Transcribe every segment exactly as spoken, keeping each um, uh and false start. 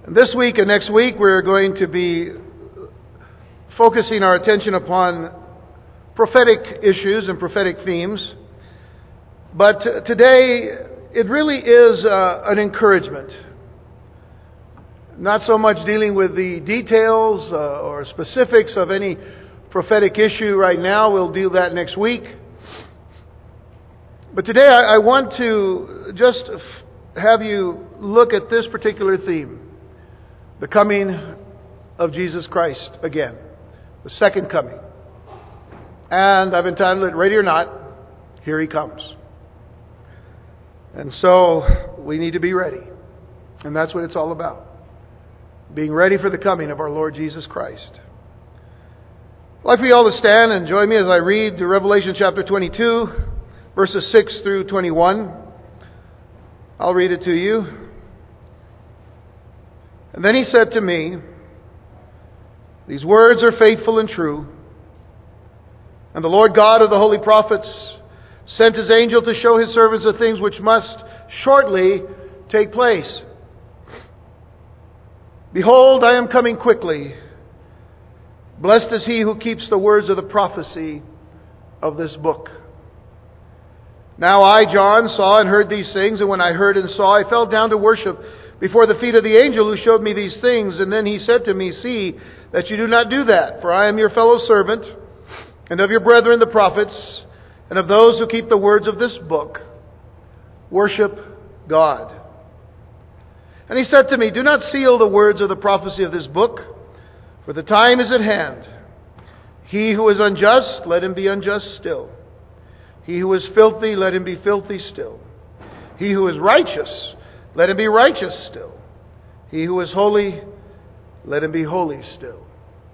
This week and next week we're going to be focusing our attention upon prophetic issues and prophetic themes. But today it really is uh, an encouragement. Not so much dealing with the details uh, or specifics of any prophetic issue right now. We'll do that next week. But today I, I want to just f- have you look at this particular theme. The coming of Jesus Christ again. The second coming. And I've entitled it, Ready or Not, Here He Comes. And so we need to be ready. And that's what it's all about. Being ready for the coming of our Lord Jesus Christ. I'd like for you all to stand and join me as I read to Revelation chapter twenty-two, verses six through twenty-one. I'll read it to you. And then he said to me, These words are faithful and true. And the Lord God of the holy prophets sent His angel to show His servants the things which must shortly take place. Behold, I am coming quickly. Blessed is he who keeps the words of the prophecy of this book. Now I, John, saw and heard these things, and when I heard and saw, I fell down to worship before the feet of the angel who showed me these things. And then he said to me, See that you do not do that, for I am your fellow servant, and of your brethren the prophets, and of those who keep the words of this book. Worship God. And he said to me, Do not seal the words of the prophecy of this book, for the time is at hand. He who is unjust, let him be unjust still. He who is filthy, let him be filthy still. He who is righteous, let him be righteous still. He who is holy, let him be holy still.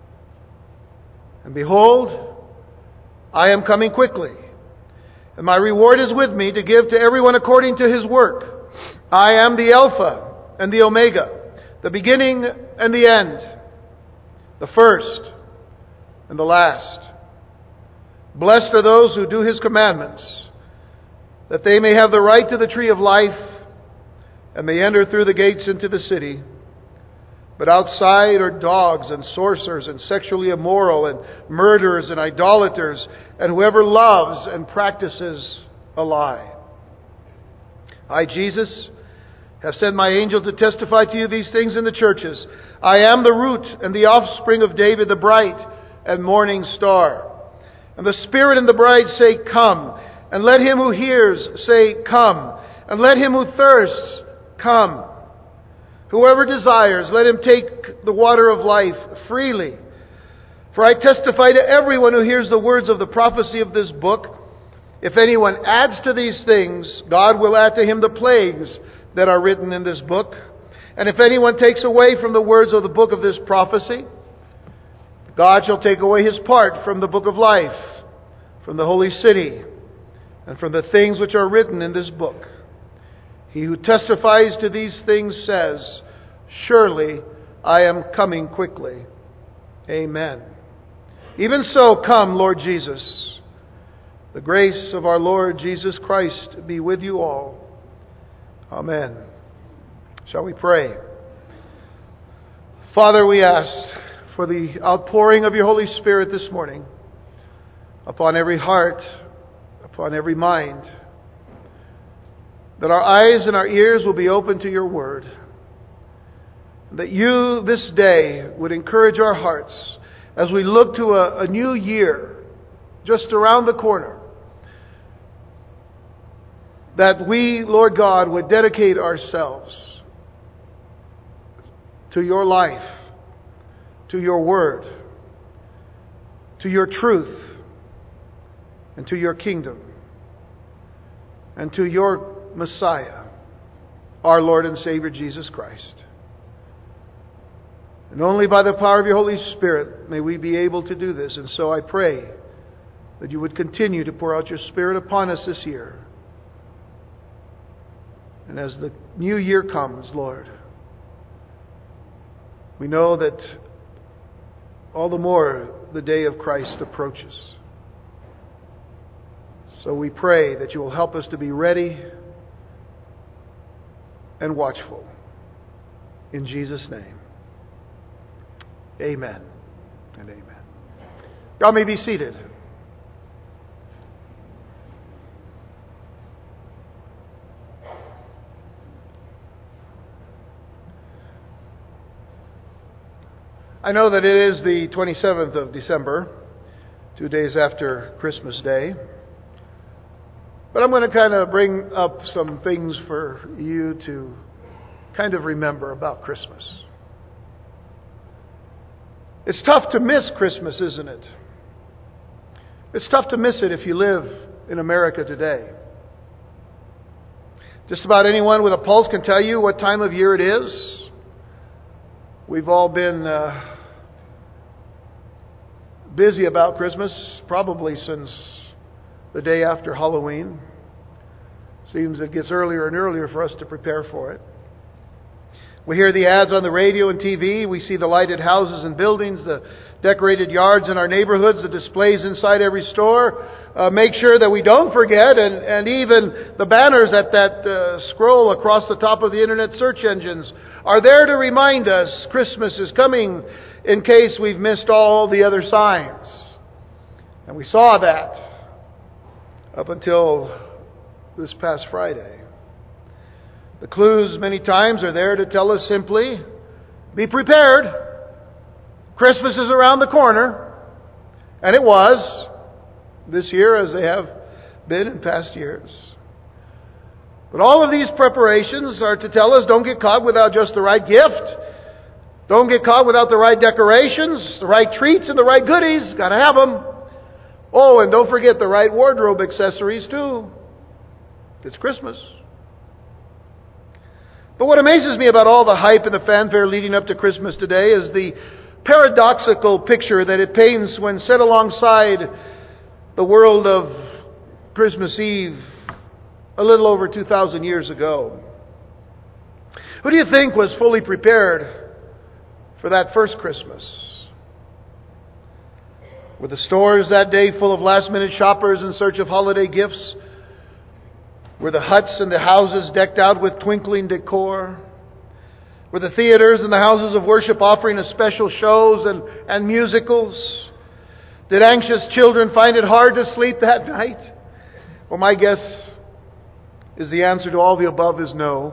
And behold, I am coming quickly, and my reward is with me to give to everyone according to his work. I am the Alpha and the Omega, the beginning and the end, the first and the last. Blessed are those who do His commandments, that they may have the right to the tree of life, and may enter through the gates into the city. But outside are dogs and sorcerers and sexually immoral and murderers and idolaters and whoever loves and practices a lie. I, Jesus, have sent my angel to testify to you these things in the churches. I am the root and the offspring of David, the bright and morning star. And the Spirit and the bride say, Come. And let him who hears say, Come. And let him who thirsts come. Whoever desires, let him take the water of life freely. For I testify to everyone who hears the words of the prophecy of this book. If anyone adds to these things, God will add to him the plagues that are written in this book. And if anyone takes away from the words of the book of this prophecy, God shall take away his part from the book of life, from the holy city, and from the things which are written in this book. He who testifies to these things says, Surely I am coming quickly. Amen. Even so, come, Lord Jesus. The grace of our Lord Jesus Christ be with you all. Amen. Shall we pray? Father, we ask for the outpouring of your Holy Spirit this morning upon every heart, upon every mind, that our eyes and our ears will be open to your word, that you this day would encourage our hearts as we look to a, a new year just around the corner, that we, Lord God, would dedicate ourselves to your life, to your word, to your truth, and to your kingdom, and to your Messiah, our Lord and Savior Jesus Christ. And only by the power of your Holy Spirit may we be able to do this. And so I pray that you would continue to pour out your Spirit upon us this year. And as the new year comes, Lord, we know that all the more the day of Christ approaches. So we pray that you will help us to be ready and watchful. in Jesus' name. Amen and amen. Y'all may be seated. I know that it is the twenty-seventh of December, two days after Christmas Day. But I'm going to kind of bring up some things for you to kind of remember about Christmas. It's tough to miss Christmas, isn't it? It's tough to miss it if you live in America today. Just about anyone with a pulse can tell you what time of year it is. We've all been uh, busy about Christmas, probably since the day after Halloween. Seems it gets earlier and earlier for us to prepare for it. We hear the ads on the radio and T V. We see the lighted houses and buildings, the decorated yards in our neighborhoods, the displays inside every store. Uh, make sure that we don't forget, and, and even the banners at that uh, scroll across the top of the internet search engines are there to remind us Christmas is coming in case we've missed all the other signs. And we saw that up until this past Friday. The clues many times are there to tell us simply, be prepared. Christmas is around the corner. And it was this year, as they have been in past years. But all of these preparations are to tell us don't get caught without just the right gift. Don't get caught without the right decorations, the right treats and the right goodies. Got to have them. Oh, and don't forget the right wardrobe accessories too. It's Christmas. But what amazes me about all the hype and the fanfare leading up to Christmas today is the paradoxical picture that it paints when set alongside the world of Christmas Eve a little over two thousand years ago. Who do you think was fully prepared for that first Christmas? Were the stores that day full of last-minute shoppers in search of holiday gifts? Were the huts and the houses decked out with twinkling decor? Were the theaters and the houses of worship offering us special shows and, and musicals? Did anxious children find it hard to sleep that night? Well, my guess is the answer to all the above is no.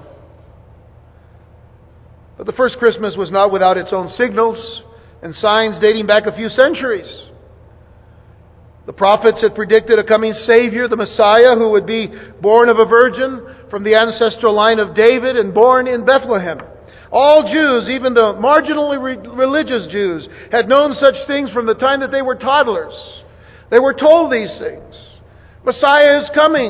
But the first Christmas was not without its own signals and signs dating back a few centuries. The prophets had predicted a coming Savior, the Messiah, who would be born of a virgin from the ancestral line of David and born in Bethlehem. All Jews, even the marginally re- religious Jews, had known such things from the time that they were toddlers. They were told these things. Messiah is coming.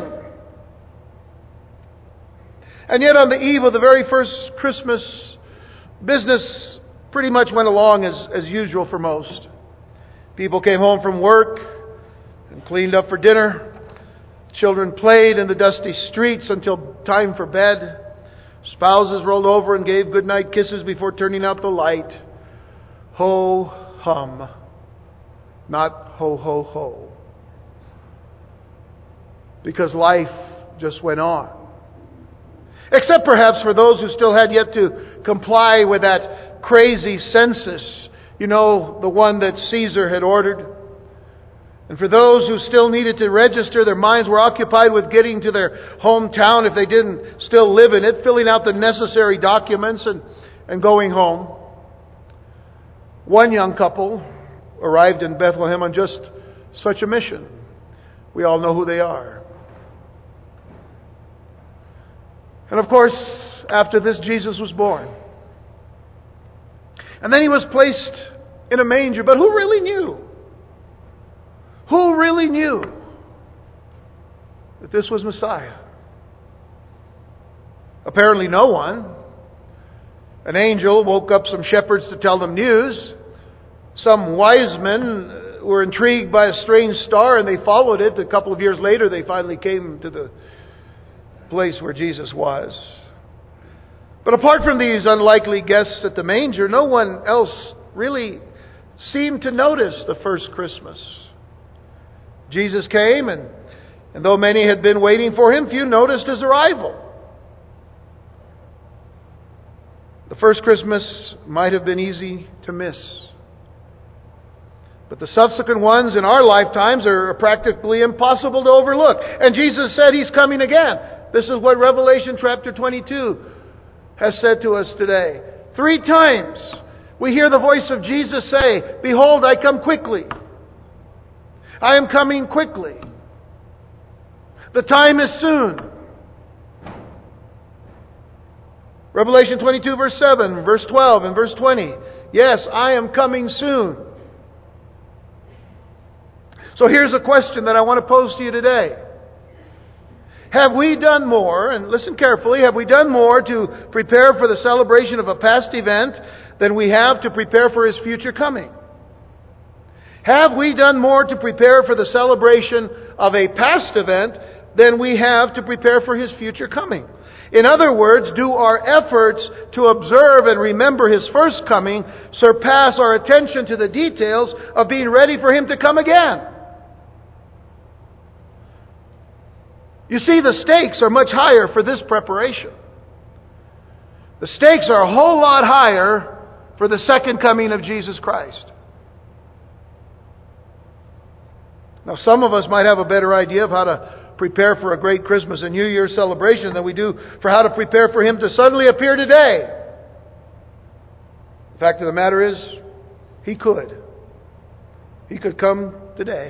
And yet on the eve of the very first Christmas, business pretty much went along as, as usual for most. People came home from work and cleaned up for dinner. Children played in the dusty streets until time for bed. Spouses rolled over and gave goodnight kisses before turning out the light. Ho hum, not ho ho ho. Because life just went on. Except perhaps for those who still had yet to comply with that crazy census, you know, the one that Caesar had ordered. And for those who still needed to register, their minds were occupied with getting to their hometown if they didn't still live in it, filling out the necessary documents and, and going home. One young couple arrived in Bethlehem on just such a mission. We all know who they are. And of course, after this, Jesus was born. And then He was placed in a manger. But who really knew? Who really knew that this was Messiah? Apparently no one. An angel woke up some shepherds to tell them news. Some wise men were intrigued by a strange star and they followed it. A couple of years later they finally came to the place where Jesus was. But apart from these unlikely guests at the manger, no one else really seemed to notice the first Christmas. Jesus came, and, and though many had been waiting for Him, few noticed His arrival. The The first Christmas might have been easy to miss. But the subsequent ones in our lifetimes are practically impossible to overlook. And Jesus said He's coming again. This is what Revelation chapter twenty-two has said to us today. Three times we hear the voice of Jesus say, "Behold, I come quickly. I am coming quickly. The time is soon." Revelation twenty-two verse seven, verse twelve and verse twenty. Yes, I am coming soon. So here's a question that I want to pose to you today. Have we done more, and listen carefully, have we done more to prepare for the celebration of a past event than we have to prepare for His future coming? Have we done more to prepare for the celebration of a past event than we have to prepare for His future coming? In other words, do our efforts to observe and remember His first coming surpass our attention to the details of being ready for Him to come again? You see, the stakes are much higher for this preparation. The stakes are a whole lot higher for the second coming of Jesus Christ. Now, some of us might have a better idea of how to prepare for a great Christmas and New Year celebration than we do for how to prepare for Him to suddenly appear today. The fact of the matter is, He could. He could come today.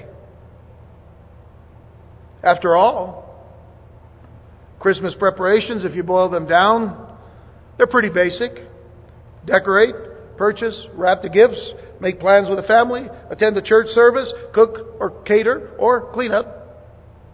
After all, Christmas preparations, if you boil them down, they're pretty basic. Decorate, purchase, wrap the gifts, make plans with the family, attend the church service, cook or cater or clean up.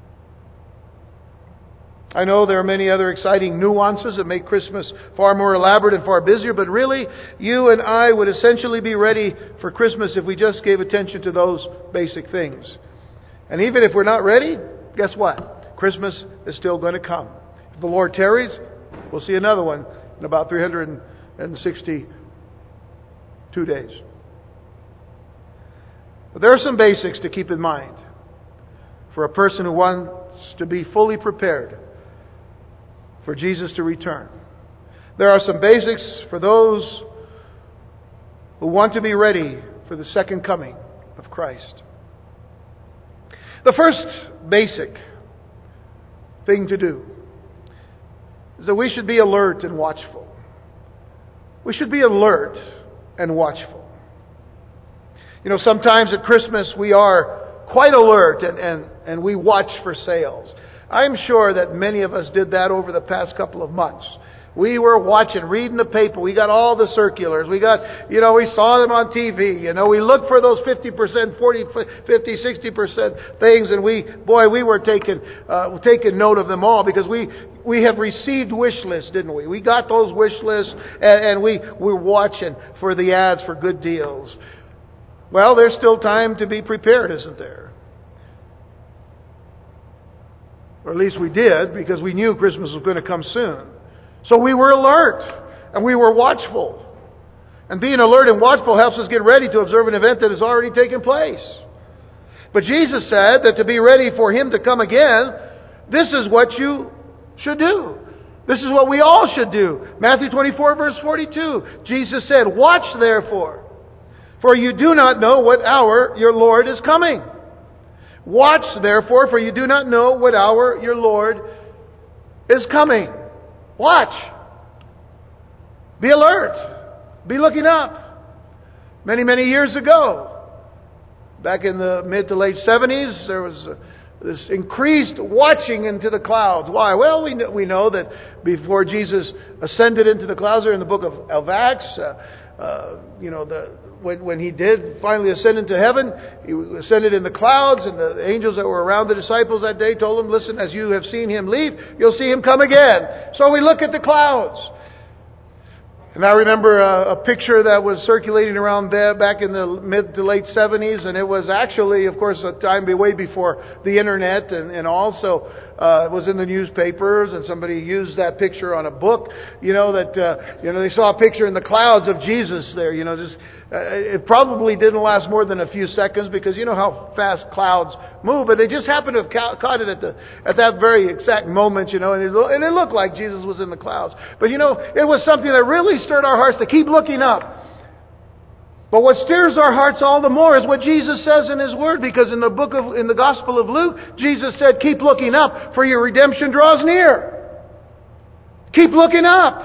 I know there are many other exciting nuances that make Christmas far more elaborate and far busier, but really, you and I would essentially be ready for Christmas if we just gave attention to those basic things. And even if we're not ready, guess what? Christmas is still going to come. If the Lord tarries, we'll see another one in about three hundred sixty-two days. But there are some basics to keep in mind for a person who wants to be fully prepared for Jesus to return. There are some basics for those who want to be ready for the second coming of Christ. The first basic thing to do is that we should be alert and watchful. We should be alert and watchful. You know, sometimes at Christmas we are quite alert and, and, and we watch for sales. I'm sure that many of us did that over the past couple of months. We were watching, reading the paper. We got all the circulars. We got, you know, we saw them on T V. You know, we looked for those fifty percent, forty, fifty, sixty percent things. And we, boy, we were taking, uh, taking note of them all because we, we have received wish lists, didn't we? We got those wish lists and, and we, we're watching for the ads for good deals. Well, there's still time to be prepared, isn't there? Or at least we did, because we knew Christmas was going to come soon. So we were alert and we were watchful. And being alert and watchful helps us get ready to observe an event that has already taken place. But Jesus said that to be ready for Him to come again, this is what you should do. This is what we all should do. Matthew twenty-four verse forty-two. Jesus said, "Watch therefore, for you do not know what hour your Lord is coming. Watch therefore, for you do not know what hour your Lord is coming." Watch. Be alert. Be looking up. Many, many years ago, back in the mid to late seventies, there was this increased watching into the clouds. Why? Well, we know, we know that before Jesus ascended into the clouds, there in the book of, of Acts, uh, uh, you know, the when, when He did finally ascend into heaven, He ascended in the clouds, and the angels that were around the disciples that day told them, "Listen, as you have seen Him leave, you'll see Him come again." So we look at the clouds. And I remember a, a picture that was circulating around there back in the mid to late seventies, and it was actually, of course, a time way before the internet, and, and also uh, it was in the newspapers, and somebody used that picture on a book. You know that uh, you know they saw a picture in the clouds of Jesus there. You know, just uh, it probably didn't last more than a few seconds because you know how fast clouds move, but they just happened to have ca- caught it at the at that very exact moment. You know, and it, and it looked like Jesus was in the clouds. But you know, it was something that really stirred our hearts to keep looking up. But what stirs our hearts all the more is what Jesus says in His Word, because in the book of, in the Gospel of Luke, Jesus said, keep looking up, for your redemption draws near. Keep looking up.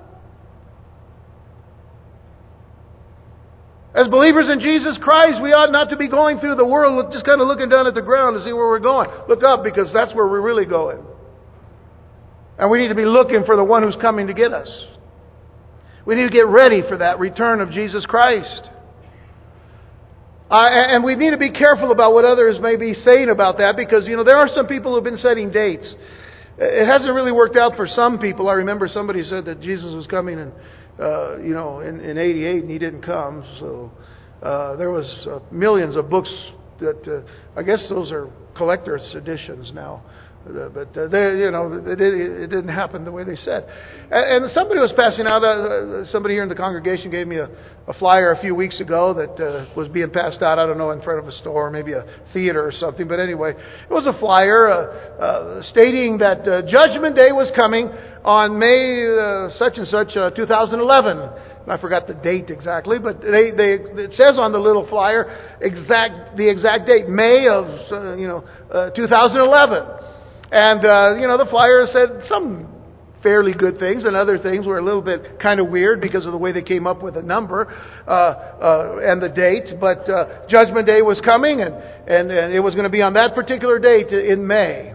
As believers in Jesus Christ, we ought not to be going through the world just kind of looking down at the ground to see where we're going. Look up, because that's where we're really going. And we need to be looking for the one who's coming to get us. We need to get ready for that return of Jesus Christ. Uh, and we need to be careful about what others may be saying about that, because, you know, there are some people who have been setting dates. It hasn't really worked out for some people. I remember somebody said that Jesus was coming in, uh, you know, in, in eighty-eight, and He didn't come. So uh, there was uh, millions of books that, uh, I guess those are collector's editions now. Uh, but uh, they, you know, it, it didn't happen the way they said. And, and somebody was passing out. Uh, somebody here in the congregation gave me a, a flyer a few weeks ago that uh, was being passed out. I don't know, in front of a store, maybe a theater or something. But anyway, it was a flyer uh, uh, stating that uh, Judgment Day was coming on May uh, such and such, uh, two thousand eleven. I forgot the date exactly, but they, they, it says on the little flyer exact the exact date, May of uh, you know uh, two thousand eleven. And, uh, you know, the flyer said some fairly good things, and other things were a little bit kind of weird because of the way they came up with the number uh, uh, and the date. But uh, Judgment Day was coming, and, and, and it was going to be on that particular date in May.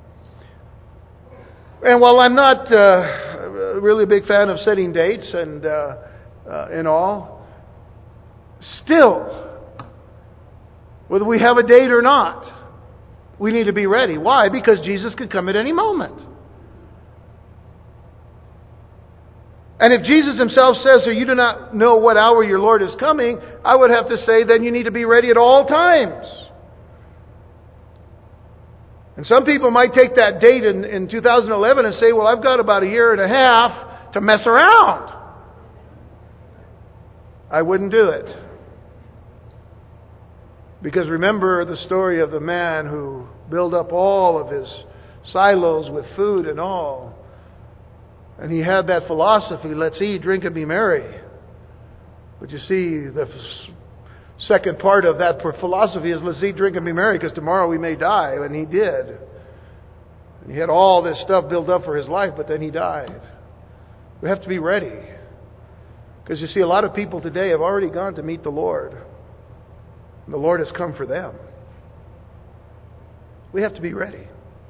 And while I'm not uh, really a big fan of setting dates and, uh, uh, and all, still, whether we have a date or not, we need to be ready. Why? Because Jesus could come at any moment. And if Jesus Himself says, or you do not know what hour your Lord is coming, I would have to say, then you need to be ready at all times. And some people might take that date in, in two thousand eleven and say, well, I've got about a year and a half to mess around. I wouldn't do it. Because remember the story of the man who built up all of his silos with food and all. And he had that philosophy, let's eat, drink, and be merry. But you see, the second part of that philosophy is let's eat, drink, and be merry, because tomorrow we may die. And he did. And he had all this stuff built up for his life, but then he died. We have to be ready. Because you see, a lot of people today have already gone to meet the Lord. And the Lord has come for them. We have to be ready.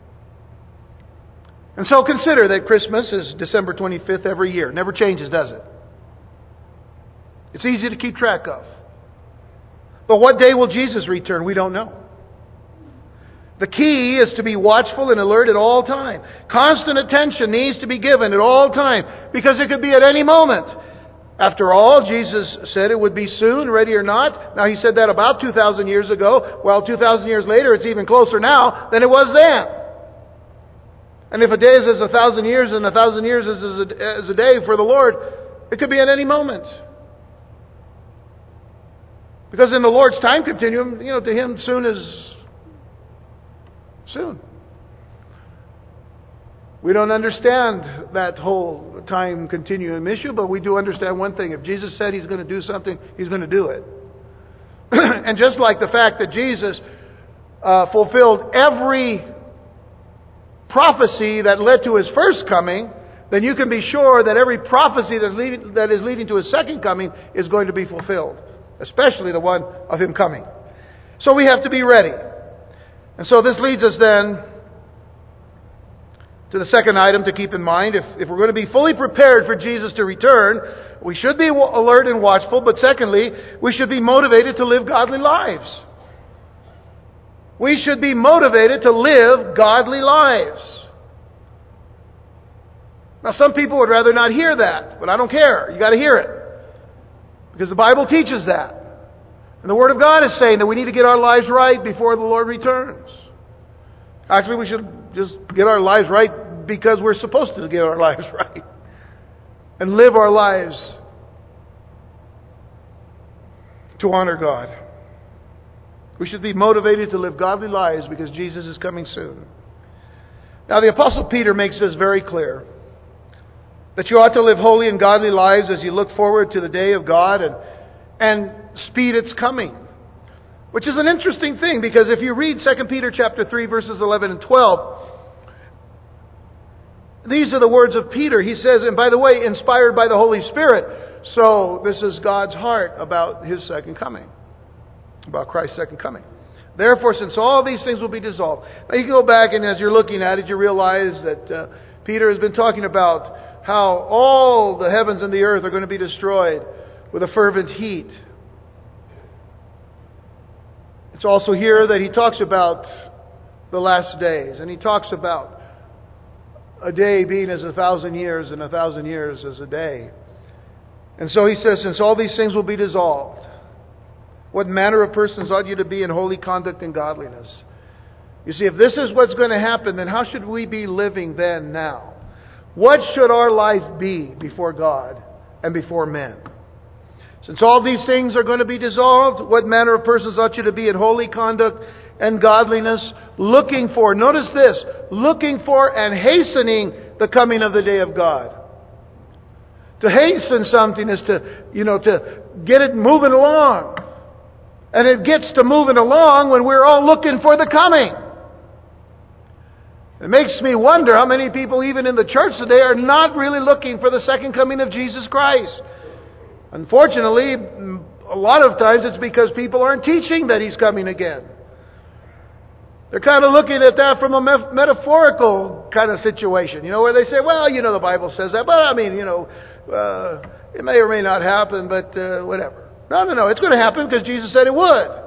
And so consider that Christmas is December twenty-fifth every year. Never changes, does it? It's easy to keep track of. But what day will Jesus return? We don't know. The key is to be watchful and alert at all time. Constant attention needs to be given at all time, because it could be at any moment. After all, Jesus said it would be soon, ready or not. Now, He said that about two thousand years ago. Well, two thousand years later, it's even closer now than it was then. And if a day is as a thousand years, and a thousand years is as a, as a day for the Lord, it could be at any moment. Because in the Lord's time continuum, you know, to Him soon is soon. We don't understand that whole time continuum issue, but we do understand one thing. If Jesus said He's going to do something, He's going to do it. And just like the fact that Jesus uh, fulfilled every prophecy that led to His first coming, then you can be sure that every prophecy that is leading, that is leading to His second coming is going to be fulfilled. Especially the one of Him coming. So we have to be ready. And so this leads us then to the second item to keep in mind. If, if we're going to be fully prepared for Jesus to return, we should be alert and watchful. But secondly, we should be motivated to live godly lives. We should be motivated to live godly lives. Now, some people would rather not hear that, but I don't care. You got to hear it. Because the Bible teaches that. And the Word of God is saying that we need to get our lives right before the Lord returns. Actually, we should just get our lives right because we're supposed to get our lives right. And live our lives to honor God. We should be motivated to live godly lives because Jesus is coming soon. Now, the Apostle Peter makes this very clear. That you ought to live holy and godly lives as you look forward to the day of God and, and speed its coming. Which is an interesting thing, because if you read Second Peter chapter three, verses eleven and twelve, these are the words of Peter. He says, and by the way, inspired by the Holy Spirit. So this is God's heart about His second coming. About Christ's second coming. Therefore, since all these things will be dissolved. Now you can go back, and as you're looking at it, you realize that uh, Peter has been talking about how all the heavens and the earth are going to be destroyed with a fervent heat. It's also here that he talks about the last days. And he talks about a day being as a thousand years, and a thousand years as a day. And so he says, since all these things will be dissolved, what manner of persons ought you to be in holy conduct and godliness? You see, if this is what's going to happen, then how should we be living then, now? What should our life be before God and before men? Since all these things are going to be dissolved, what manner of persons ought you to be in holy conduct and godliness, looking for, notice this, looking for and hastening the coming of the day of God. To hasten something is to, you know, to get it moving along. And it gets to moving along when we're all looking for the coming. It makes me wonder how many people, even in the church today, are not really looking for the second coming of Jesus Christ. Unfortunately, a lot of times it's because people aren't teaching that He's coming again. They're kind of looking at that from a me- metaphorical kind of situation, you know, where they say, well, you know, the Bible says that, but I mean, you know, uh, it may or may not happen, but uh, whatever. No, no, no, it's going to happen because Jesus said it would.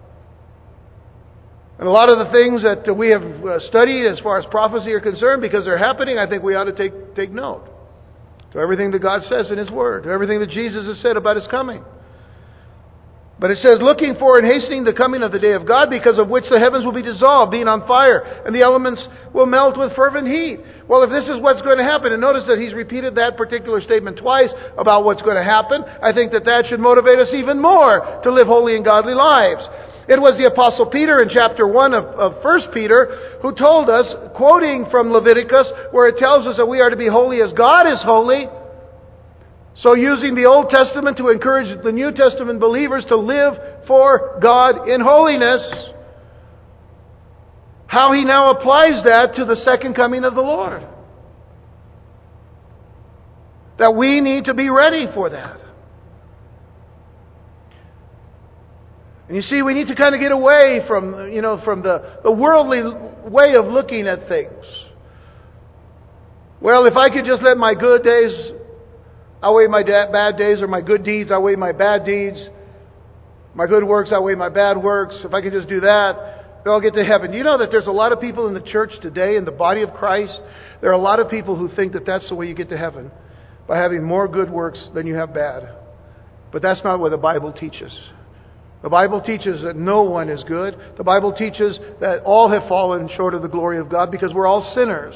And a lot of the things that we have studied as far as prophecy are concerned, because they're happening, I think we ought to take, take note. To everything that God says in His Word, to everything that Jesus has said about His coming. But it says, looking for and hastening the coming of the day of God, because of which the heavens will be dissolved, being on fire, and the elements will melt with fervent heat. Well, if this is what's going to happen, and notice that he's repeated that particular statement twice about what's going to happen, I think that that should motivate us even more to live holy and godly lives. It was the Apostle Peter in chapter one of, of First Peter who told us, quoting from Leviticus, where it tells us that we are to be holy as God is holy. So using the Old Testament to encourage the New Testament believers to live for God in holiness, how he now applies that to the second coming of the Lord. That we need to be ready for that. And you see, we need to kind of get away from, you know, from the, the worldly way of looking at things. Well, if I could just let my good days outweigh my bad days, or my good deeds outweigh my bad deeds, my good works outweigh my bad works, if I could just do that, then I'll get to heaven. Do you know that there's a lot of people in the church today, in the body of Christ, there are a lot of people who think that that's the way you get to heaven, by having more good works than you have bad. But that's not what the Bible teaches. The Bible teaches that no one is good. The Bible teaches that all have fallen short of the glory of God because we're all sinners.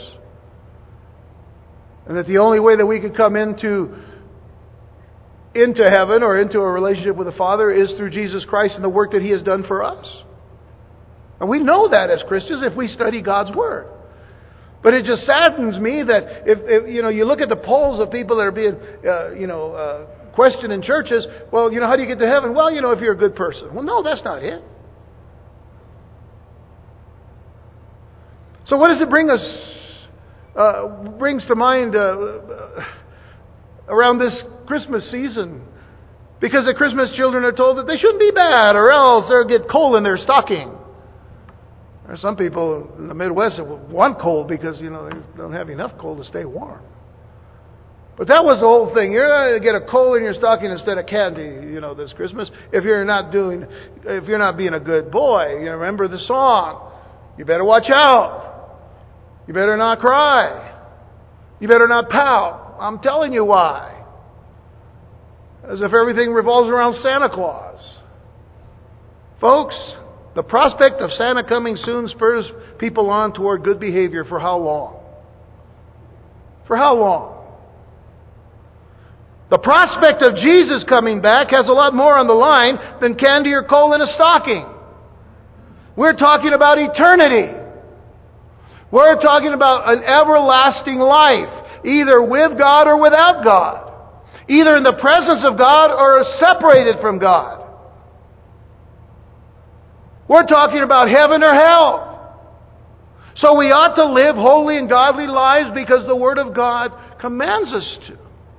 And that the only way that we could come into, into heaven or into a relationship with the Father is through Jesus Christ and the work that He has done for us. And we know that as Christians if we study God's Word. But it just saddens me that if, if you know, you look at the polls of people that are being, uh, you know, uh, questioned in churches, well, you know, how do you get to heaven? Well, you know, if you're a good person. Well, no, that's not it. So what does it bring us, uh, brings to mind uh, uh, around this Christmas season? Because the Christmas children are told that they shouldn't be bad or else they'll get coal in their stocking. There are some people in the Midwest that want coal because, you know, they don't have enough coal to stay warm. But that was the whole thing. You're not going to get a coal in your stocking instead of candy, you know, this Christmas. If you're not doing, if you're not being a good boy, you know, remember the song. You better watch out. You better not cry. You better not pout. I'm telling you why. As if everything revolves around Santa Claus. Folks, the prospect of Santa coming soon spurs people on toward good behavior for how long? For how long? The prospect of Jesus coming back has a lot more on the line than candy or coal in a stocking. We're talking about eternity. We're talking about an everlasting life. either with God or without God, either in the presence of God or separated from God. We're talking about heaven or hell. So we ought to live holy and godly lives because the Word of God commands us to.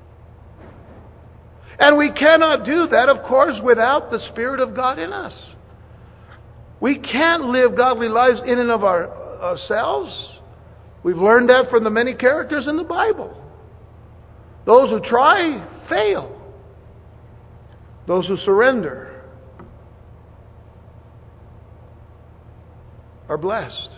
And we cannot do that, of course, without the Spirit of God in us. We can't live godly lives in and of our, ourselves. We've learned that from the many characters in the Bible. Those who try, fail. Those who surrender are blessed.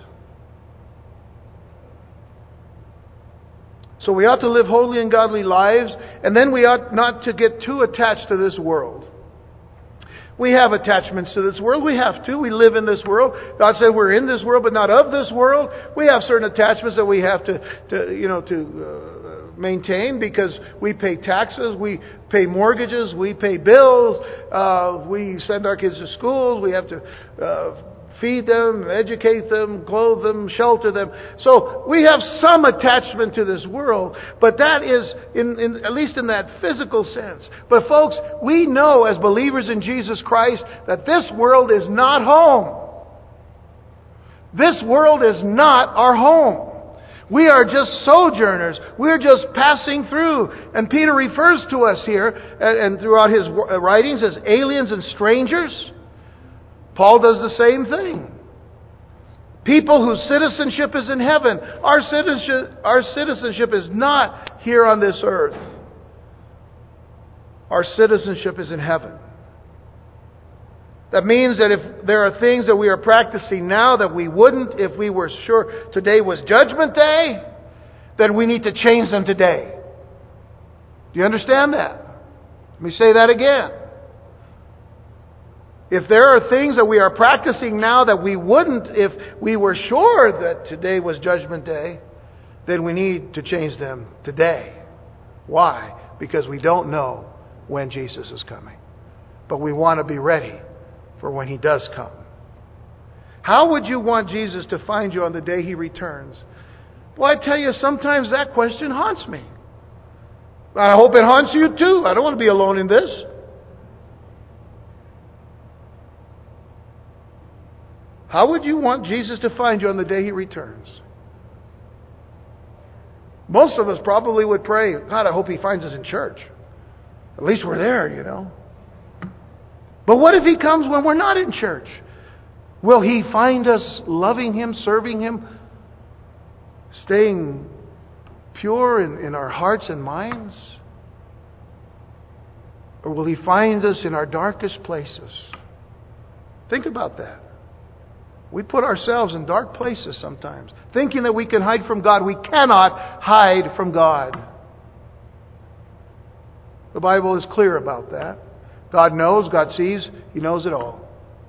So we ought to live holy and godly lives, and then we ought not to get too attached to this world. We have attachments to this world. We have to. We live in this world. God said we're in this world, but not of this world. We have certain attachments that we have to, to you know, to uh, maintain because we pay taxes, we pay mortgages, we pay bills, uh, we send our kids to schools, we have to uh, feed them, educate them, clothe them, shelter them. So we have some attachment to this world, but that is, in, in, at least in that physical sense. But folks, we know as believers in Jesus Christ that this world is not home. This world is not our home. We are just sojourners. We're just passing through. And Peter refers to us here, and, and throughout his writings, as aliens and strangers. Paul does the same thing. People whose citizenship is in heaven. Our citizenship, our citizenship is not here on this earth. Our citizenship is in heaven. That means that if there are things that we are practicing now that we wouldn't if we were sure today was Judgment Day, then we need to change them today. Do you understand that? Let me say that again. If there are things that we are practicing now that we wouldn't if we were sure that today was Judgment Day, then we need to change them today. Why? Because we don't know when Jesus is coming. But we want to be ready for when He does come. How would you want Jesus to find you on the day He returns? Well, I tell you, sometimes that question haunts me. I hope it haunts you too. I don't want to be alone in this. How would you want Jesus to find you on the day He returns? Most of us probably would pray, God, I hope He finds us in church. At least we're there, you know. But what if He comes when we're not in church? Will He find us loving Him, serving Him, staying pure in, in our hearts and minds? Or will He find us in our darkest places? Think about that. We put ourselves in dark places sometimes, thinking that we can hide from God. We cannot hide from God. The Bible is clear about that. God knows, God sees, He knows it all.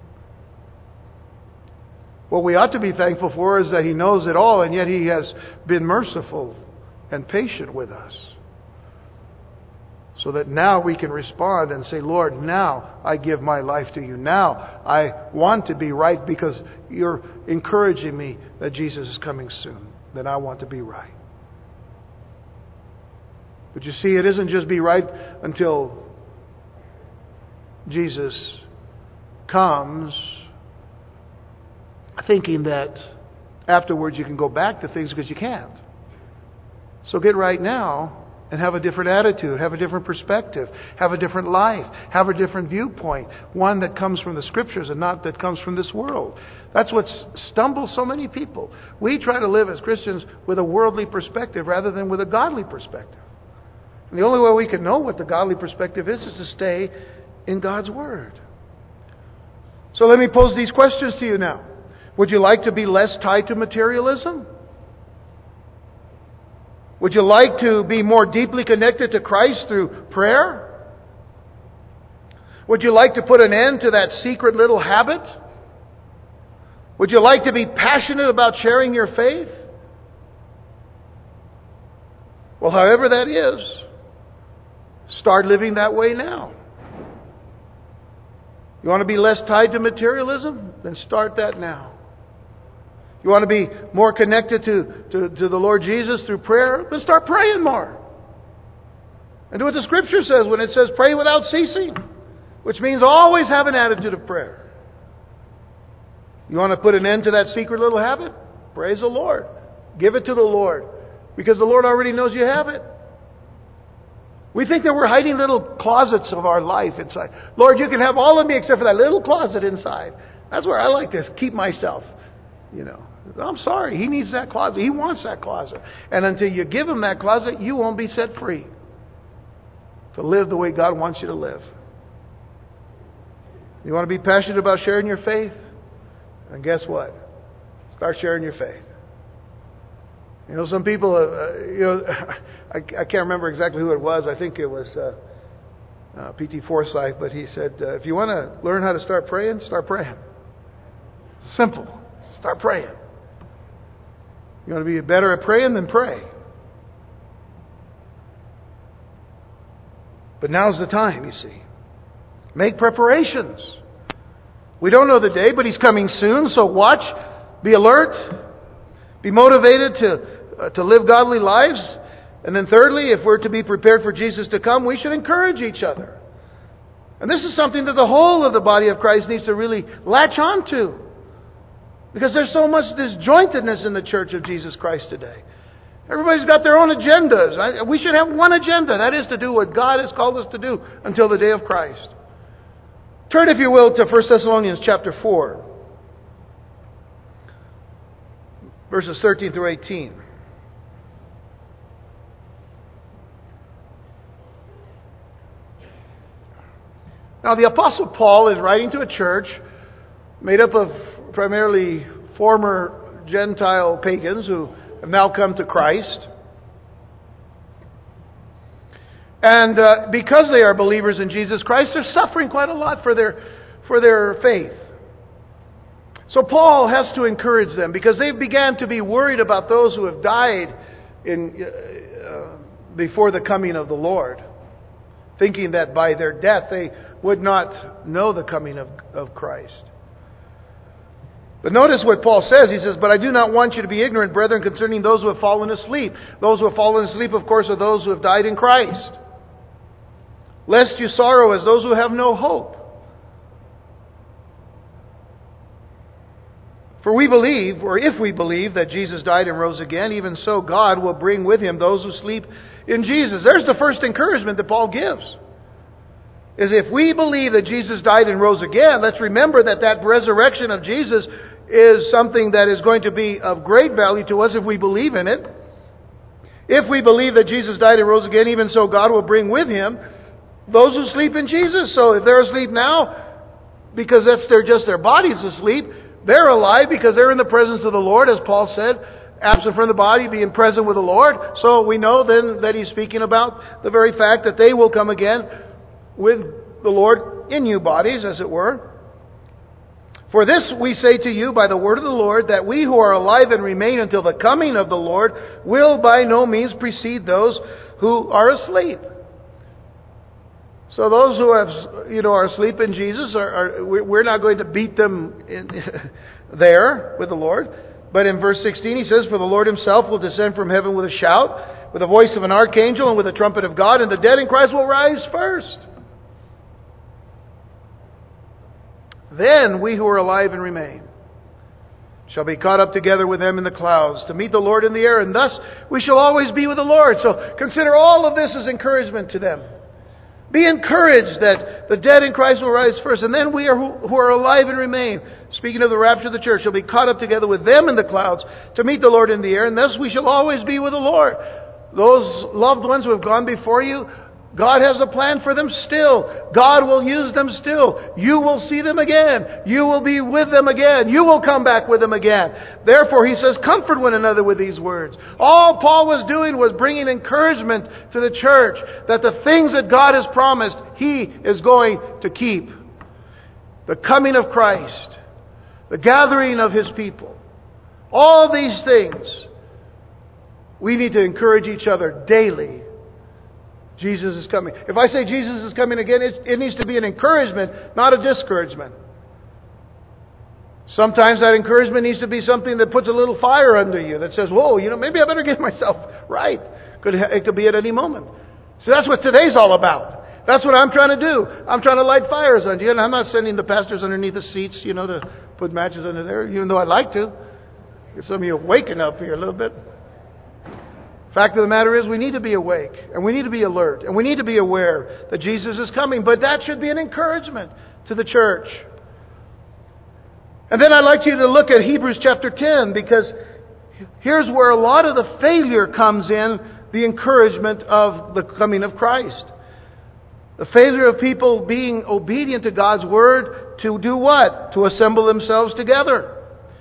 What we ought to be thankful for is that He knows it all, and yet He has been merciful and patient with us. So that now we can respond and say, Lord, now I give my life to You. Now I want to be right because You're encouraging me that Jesus is coming soon. Then I want to be right. But you see, it isn't just be right until Jesus comes, thinking that afterwards you can go back to things, because you can't. So get right now and have a different attitude, have a different perspective, have a different life, have a different viewpoint. One that comes from the Scriptures and not that comes from this world. That's what stumbles so many people. We try to live as Christians with a worldly perspective rather than with a godly perspective. And the only way we can know what the godly perspective is is to stay in God's Word. So let me pose these questions to you now. Would you like to be less tied to materialism? Would you like to be more deeply connected to Christ through prayer? Would you like to put an end to that secret little habit? Would you like to be passionate about sharing your faith? Well, however that is, start living that way now. You want to be less tied to materialism? Then start that now. You want to be more connected to, to, to the Lord Jesus through prayer? Then start praying more. And do what the Scripture says when it says pray without ceasing, which means always have an attitude of prayer. You want to put an end to that secret little habit? Praise the Lord. Give it to the Lord. Because the Lord already knows you have it. We think that we're hiding little closets of our life inside. Lord, you can have all of me except for that little closet inside. That's where I like to keep myself. You know, I'm sorry. He needs that closet. He wants that closet. And until you give him that closet, you won't be set free to live the way God wants you to live. You want to be passionate about sharing your faith? And guess what? Start sharing your faith. You know, some people, uh, you know, I, I can't remember exactly who it was. I think it was uh, uh, P T Forsyth, but he said, uh, if you want to learn how to start praying, start praying. Simple. Start praying. You want to be better at praying, then pray. But now's the time, you see. Make preparations. We don't know the day, but He's coming soon, so watch, be alert, be motivated to uh, to live godly lives. And then thirdly, if we're to be prepared for Jesus to come, we should encourage each other. And this is something that the whole of the body of Christ needs to really latch on to. Because there's so much disjointedness in the church of Jesus Christ today. Everybody's got their own agendas. I, we should have one agenda. That is to do what God has called us to do until the day of Christ. Turn, if you will, to First Thessalonians chapter four. Verses thirteen through eighteen. Now the Apostle Paul is writing to a church made up of primarily former Gentile pagans who have now come to Christ. And uh, because they are believers in Jesus Christ, they're suffering quite a lot for their, for their faith. So Paul has to encourage them because they began to be worried about those who have died in, uh, before the coming of the Lord, thinking that by their death they would not know the coming of, of Christ. But notice what Paul says. He says, "But I do not want you to be ignorant, brethren, concerning those who have fallen asleep." Those who have fallen asleep, of course, are those who have died in Christ. "Lest you sorrow as those who have no hope. For we believe, or if we believe, that Jesus died and rose again, even so God will bring with Him those who sleep in Jesus." There's the first encouragement that Paul gives. Is if we believe that Jesus died and rose again, let's remember that that resurrection of Jesus is something that is going to be of great value to us if we believe in it. If we believe that Jesus died and rose again, even so God will bring with Him those who sleep in Jesus. So if they're asleep now, because that's their just their bodies asleep, they're alive because they're in the presence of the Lord, as Paul said, absent from the body, being present with the Lord. So we know then that he's speaking about the very fact that they will come again with the Lord in new bodies, as it were. "For this we say to you by the word of the Lord, that we who are alive and remain until the coming of the Lord will by no means precede those who are asleep." So those who have, you know, are asleep in Jesus, are, are we're not going to beat them in, there with the Lord. But in verse sixteen he says, "For the Lord Himself will descend from heaven with a shout, with the voice of an archangel, and with the trumpet of God, and the dead in Christ will rise first. Then we who are alive and remain shall be caught up together with them in the clouds to meet the Lord in the air, and thus we shall always be with the Lord." So consider all of this as encouragement to them. Be encouraged that the dead in Christ will rise first, and then we are who, who are alive and remain, speaking of the rapture of the church, shall be caught up together with them in the clouds to meet the Lord in the air, and thus we shall always be with the Lord. Those loved ones who have gone before you, God has a plan for them still. God will use them still. You will see them again. You will be with them again. You will come back with them again. Therefore, he says, comfort one another with these words. All Paul was doing was bringing encouragement to the church that the things that God has promised, He is going to keep. The coming of Christ, the gathering of His people, all these things, we need to encourage each other daily. Jesus is coming. If I say Jesus is coming again, it, it needs to be an encouragement, not a discouragement. Sometimes that encouragement needs to be something that puts a little fire under you, that says, whoa, you know, maybe I better get myself right. Could, it could be at any moment. So that's what today's all about. That's what I'm trying to do. I'm trying to light fires under you. And I'm not sending the pastors underneath the seats, you know, to put matches under there, even though I'd like to. Get some of you waking up here a little bit. Fact of the matter is, we need to be awake, and we need to be alert, and we need to be aware that Jesus is coming. But that should be an encouragement to the church. And then I'd like you to look at Hebrews chapter ten, because here's where a lot of the failure comes in, the encouragement of the coming of Christ. The failure of people being obedient to God's Word to do what? To assemble themselves together.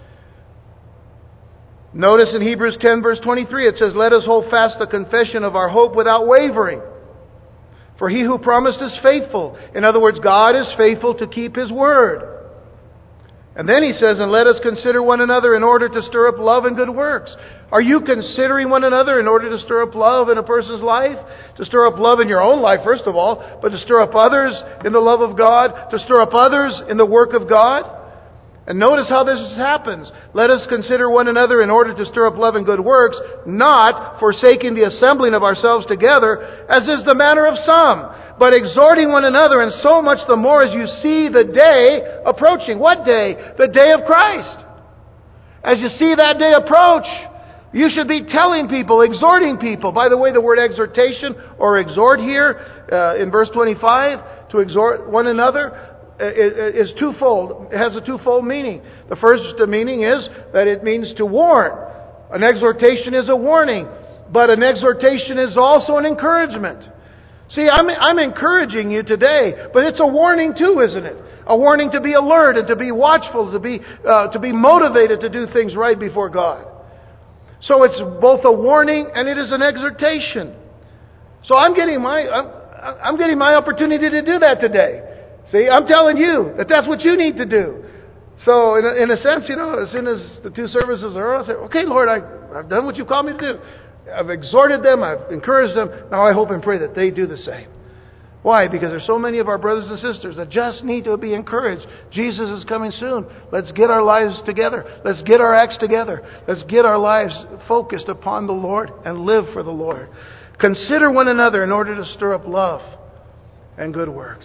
Notice in Hebrews ten verse twenty-three it says, "Let us hold fast the confession of our hope without wavering. For he who promised is faithful." In other words, God is faithful to keep His Word. And then he says, "And let us consider one another in order to stir up love and good works." Are you considering one another in order to stir up love in a person's life? To stir up love in your own life, first of all, but to stir up others in the love of God, to stir up others in the work of God? And notice how this happens. "Let us consider one another in order to stir up love and good works, not forsaking the assembling of ourselves together, as is the manner of some, but exhorting one another, and so much the more as you see the day approaching." What day? The day of Christ. As you see that day approach, you should be telling people, exhorting people. By the way, the word exhortation or exhort here uh, in verse twenty-five, to exhort one another, is twofold. It has a twofold meaning. The first meaning is that it means to warn. An exhortation is a warning, but an exhortation is also an encouragement. See, I'm, I'm encouraging you today, but it's a warning too, isn't it? A warning to be alert and to be watchful, to be uh, to be motivated to do things right before God. So it's both a warning and it is an exhortation. So I'm getting my I'm, I'm getting my opportunity to do that today. See, I'm telling you that that's what you need to do. So in a, in a sense, you know, as soon as the two services are over, I say, "Okay, Lord, I, I've done what you called me to do. I've exhorted them. I've encouraged them. Now I hope and pray that they do the same." Why? Because there's so many of our brothers and sisters that just need to be encouraged. Jesus is coming soon. Let's get our lives together. Let's get our acts together. Let's get our lives focused upon the Lord and live for the Lord. Consider one another in order to stir up love and good works.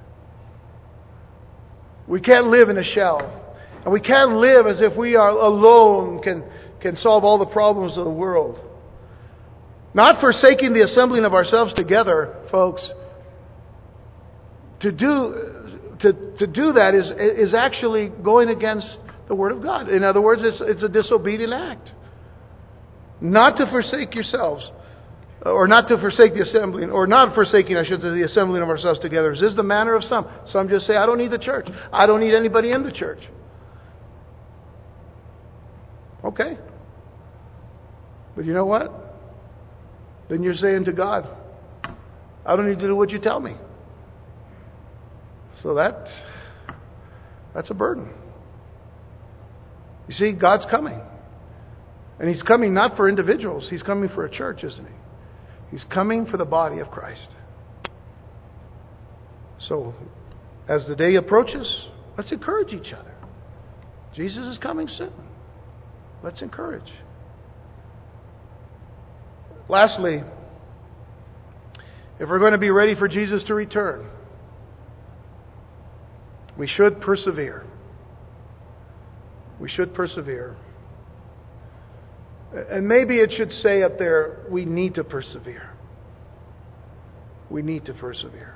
We can't live in a shell. And we can't live as if we are alone, can, can solve all the problems of the world. Not forsaking the assembling of ourselves together, folks. To do, to, to do that is, is actually going against the Word of God. In other words, it's, it's a disobedient act. Not to forsake yourselves. Or not to forsake the assembling, or not forsaking, I should say, the assembling of ourselves together. This is the manner of some. Some just say, "I don't need the church. I don't need anybody in the church." Okay. But you know what? Then you're saying to God, "I don't need to do what you tell me." So that, that's a burden. You see, God's coming. And He's coming not for individuals. He's coming for a church, isn't He? He's coming for the body of Christ. So, as the day approaches, let's encourage each other. Jesus is coming soon. Let's encourage. Lastly, if we're going to be ready for Jesus to return, we should persevere. We should persevere. And maybe it should say up there, we need to persevere. We need to persevere.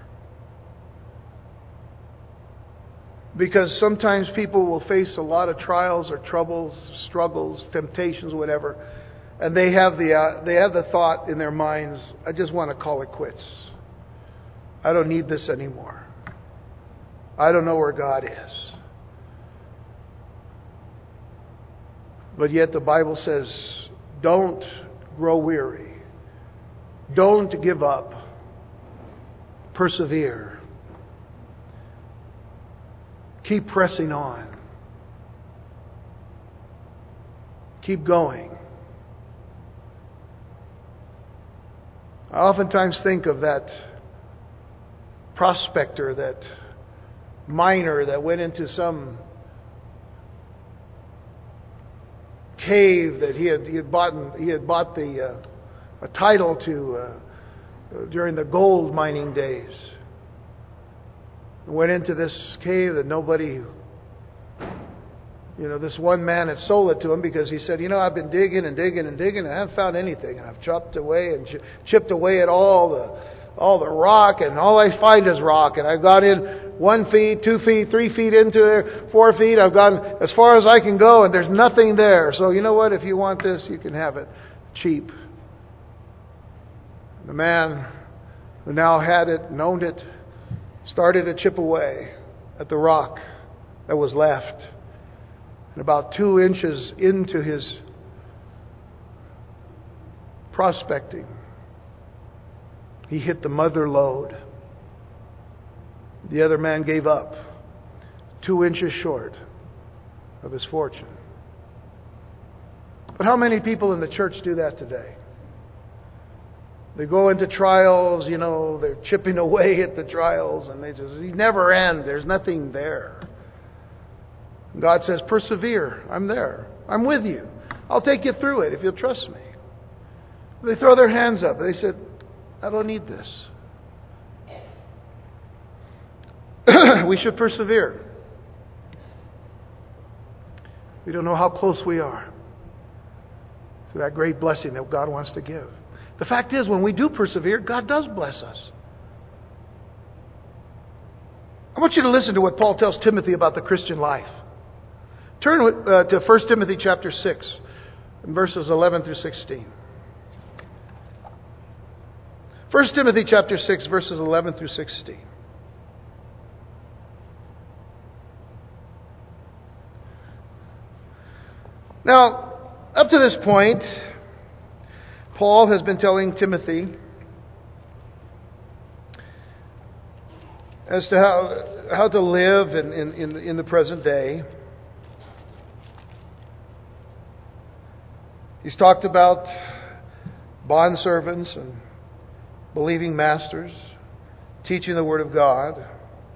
Because sometimes people will face a lot of trials or troubles, struggles, temptations, whatever, and they have the uh, they have the thought in their minds, "I just want to call it quits. I don't need this anymore. I don't know where God is." But yet the Bible says, don't grow weary. Don't give up. Persevere. Keep pressing on. Keep going. I oftentimes think of that prospector, that miner that went into some cave that he had he had bought he had bought the uh, a title to uh, during the gold mining days. Went into this cave that nobody, you know, this one man had sold it to him because he said, you know, I've been digging and digging and digging and I haven't found anything, and I've chopped away and ch- chipped away at all the all the rock, and all I find is rock, and I've gone in one feet, two feet, three feet into there, four feet. I've gone as far as I can go, and there's nothing there. So you know what? If you want this, you can have it cheap. The man who now had it and owned it started to chip away at the rock that was left. And about two inches into his prospecting, he hit the mother lode. The other man gave up, two inches short of his fortune. But how many people in the church do that today? They go into trials, you know, they're chipping away at the trials, and they just, they never end. There's nothing there. God says, persevere. I'm there. I'm with you. I'll take you through it if you'll trust me. They throw their hands up. They said, I don't need this. We should persevere. We don't know how close we are to that great blessing that God wants to give. The fact is, when we do persevere, God does bless us. I want you to listen to what Paul tells Timothy about the Christian life. Turn uh, to First Timothy chapter six, verses eleven through sixteen. First Timothy chapter six, verses eleven through sixteen. Now, up to this point, Paul has been telling Timothy as to how how to live in, in, in, in the present day. He's talked about bondservants and believing masters, teaching the Word of God,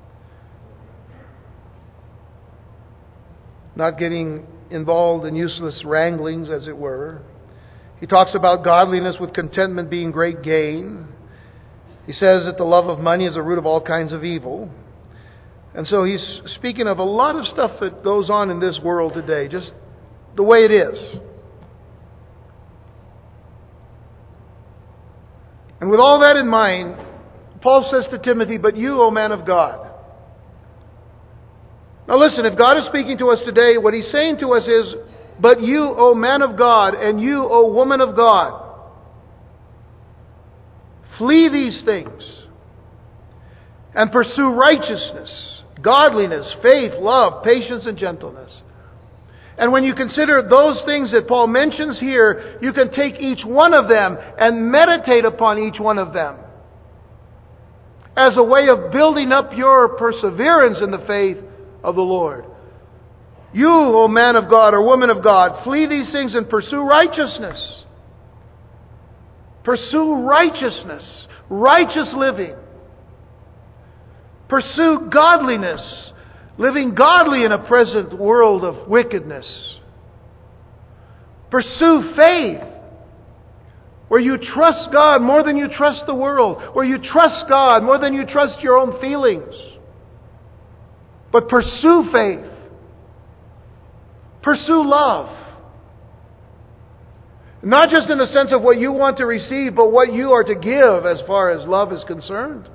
not getting involved in useless wranglings, as it were. He talks about godliness with contentment being great gain. He says that the love of money is the root of all kinds of evil. And so he's speaking of a lot of stuff that goes on in this world today, just the way it is. And with all that in mind, Paul says to Timothy, but you, O man of God. Now listen, if God is speaking to us today, what He's saying to us is, but you, O man of God, and you, O woman of God, flee these things and pursue righteousness, godliness, faith, love, patience, and gentleness. And when you consider those things that Paul mentions here, you can take each one of them and meditate upon each one of them as a way of building up your perseverance in the faith of the Lord. You, O man of God or woman of God, flee these things and pursue righteousness. Pursue righteousness, righteous living. Pursue godliness, living godly in a present world of wickedness. Pursue faith, where you trust God more than you trust the world, where you trust God more than you trust your own feelings. But pursue faith. Pursue love. Not just in the sense of what you want to receive, but what you are to give as far as love is concerned.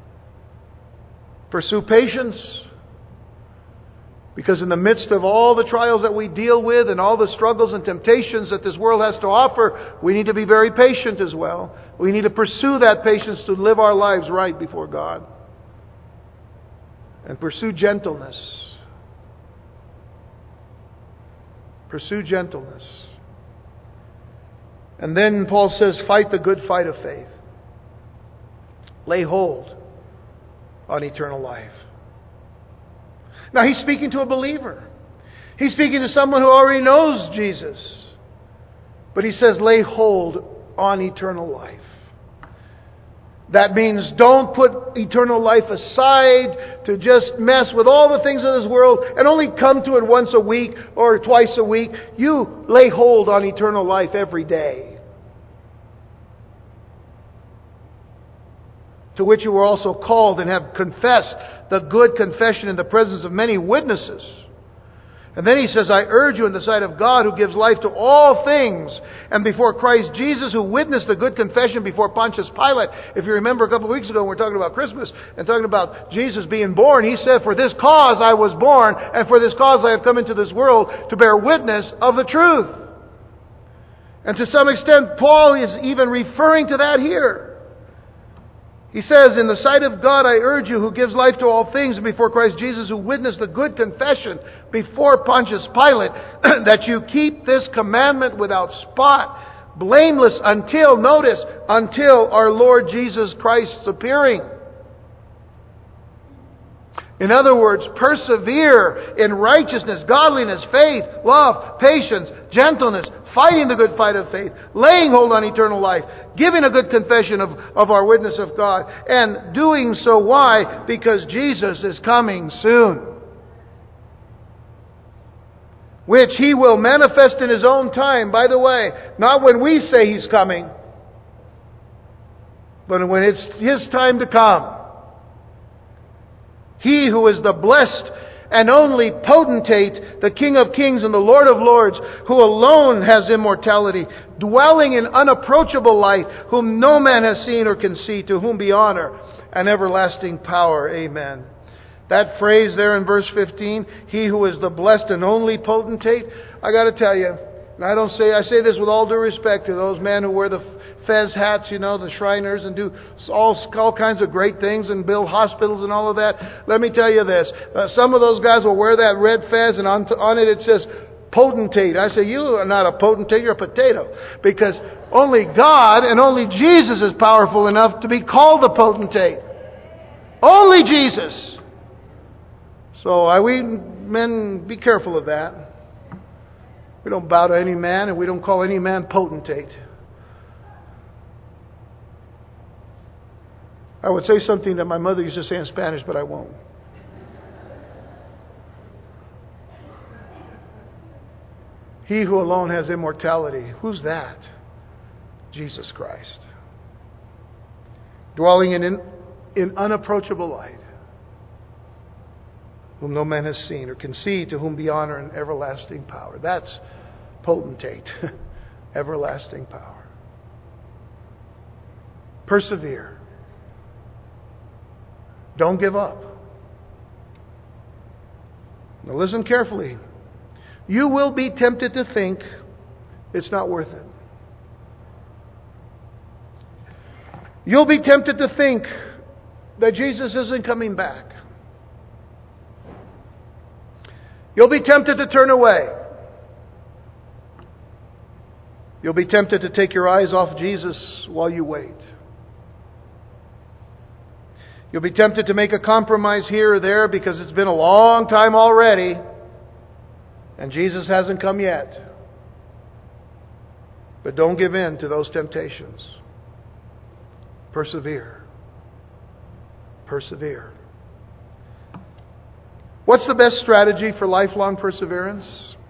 Pursue patience. Because in the midst of all the trials that we deal with and all the struggles and temptations that this world has to offer, we need to be very patient as well. We need to pursue that patience to live our lives right before God. And pursue gentleness. Pursue gentleness. And then Paul says, fight the good fight of faith. Lay hold on eternal life. Now he's speaking to a believer. He's speaking to someone who already knows Jesus. But he says, lay hold on eternal life. That means don't put eternal life aside to just mess with all the things of this world and only come to it once a week or twice a week. You lay hold on eternal life every day, to which you were also called and have confessed the good confession in the presence of many witnesses. And then he says, I urge you in the sight of God, who gives life to all things, and before Christ Jesus, who witnessed the good confession before Pontius Pilate. If you remember a couple of weeks ago, when we were talking about Christmas and talking about Jesus being born, he said, for this cause I was born, and for this cause I have come into this world, to bear witness of the truth. And to some extent, Paul is even referring to that here. He says, in the sight of God I urge you, who gives life to all things, and before Christ Jesus, who witnessed the good confession before Pontius Pilate, that you keep this commandment without spot, blameless until, notice, until our Lord Jesus Christ's appearing. In other words, persevere in righteousness, godliness, faith, love, patience, gentleness, fighting the good fight of faith, laying hold on eternal life, giving a good confession of, of our witness of God, and doing so, why? Because Jesus is coming soon, which He will manifest in His own time. By the way, not when we say He's coming, but when it's His time to come. He who is the blessed and only potentate, the King of kings and the Lord of lords, who alone has immortality, dwelling in unapproachable light, whom no man has seen or can see, to whom be honor and everlasting power. Amen. That phrase there in verse fifteen, He who is the blessed and only potentate, I got to tell you, and I don't say I say this with all due respect to those men who wear the fez hats, you know, the Shriners, and do all, all kinds of great things and build hospitals and all of that. Let me tell you this. Uh, some of those guys will wear that red fez and on, on it it says potentate. I say, you are not a potentate, you're a potato. Because only God and only Jesus is powerful enough to be called the potentate. Only Jesus. So I, we men, be careful of that. We don't bow to any man and we don't call any man potentate. I would say something that my mother used to say in Spanish, but I won't. He who alone has immortality. Who's that? Jesus Christ. Dwelling in, in, in unapproachable light, whom no man has seen or can see, to whom be honor and everlasting power. That's potentate. Everlasting power. Persevere. Don't give up. Now listen carefully. You will be tempted to think it's not worth it. You'll be tempted to think that Jesus isn't coming back. You'll be tempted to turn away. You'll be tempted to take your eyes off Jesus while you wait. You'll be tempted to make a compromise here or there because it's been a long time already and Jesus hasn't come yet. But don't give in to those temptations. Persevere. Persevere. What's the best strategy for lifelong perseverance?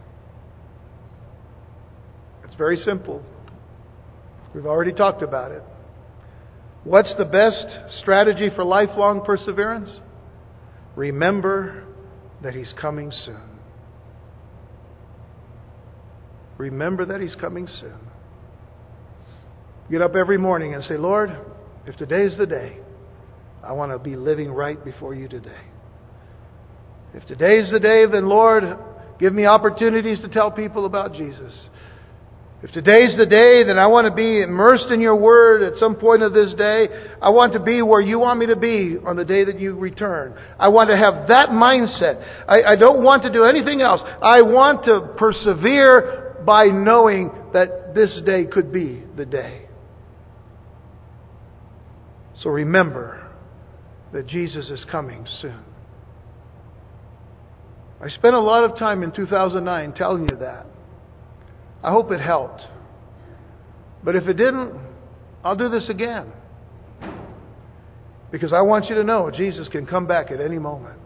It's very simple. We've already talked about it. What's the best strategy for lifelong perseverance? Remember that He's coming soon. Remember that He's coming soon. Get up every morning and say, Lord, if today's the day, I want to be living right before You today. If today's the day, then Lord, give me opportunities to tell people about Jesus. If today's the day, then I want to be immersed in Your Word at some point of this day. I want to be where You want me to be on the day that You return. I want to have that mindset. I, I don't want to do anything else. I want to persevere by knowing that this day could be the day. So remember that Jesus is coming soon. I spent a lot of time in two thousand nine telling you that. I hope it helped. But if it didn't, I'll do this again. Because I want you to know Jesus can come back at any moment.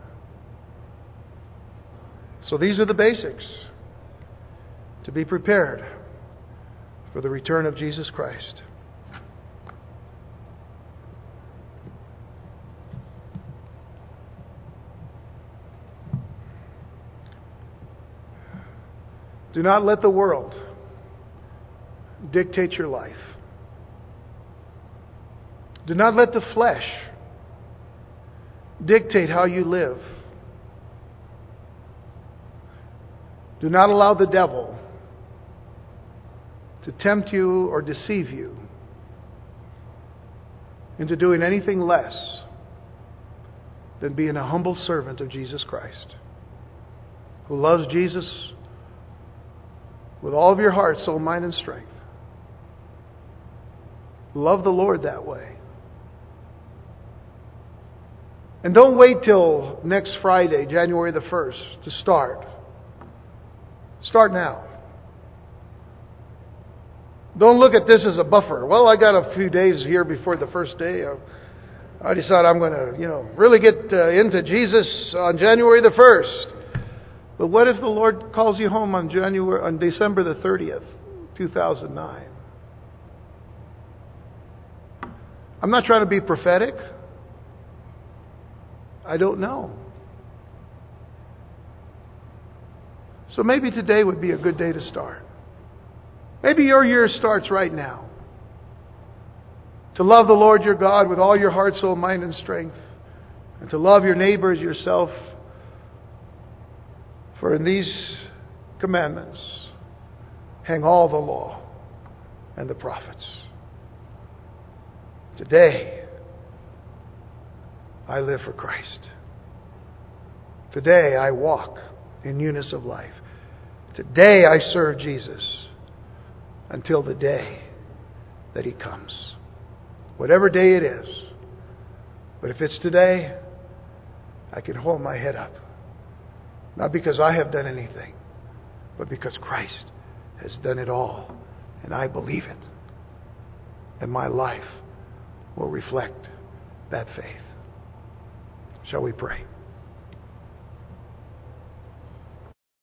So these are the basics to be prepared for the return of Jesus Christ. Do not let the world dictate your life. Do not let the flesh dictate how you live. Do not allow the devil to tempt you or deceive you into doing anything less than being a humble servant of Jesus Christ, who loves Jesus with all of your heart, soul, mind, and strength. Love the Lord that way. And don't wait till next Friday, January the first, to start. Start now. Don't look at this as a buffer. Well, I got a few days here before the first day. I decide I'm going to, you know, really get uh, into Jesus on January the first. But what if the Lord calls you home on January, on December the thirtieth, two thousand nine? I'm not trying to be prophetic. I don't know. So maybe today would be a good day to start. Maybe your year starts right now. To love the Lord your God with all your heart, soul, mind, and strength. And to love your neighbor as yourself. For in these commandments hang all the law and the prophets. Today, I live for Christ. Today, I walk in newness of life. Today, I serve Jesus until the day that He comes. Whatever day it is. But if it's today, I can hold my head up. Not because I have done anything, but because Christ has done it all. And I believe it. And my life will reflect that faith. Shall we pray?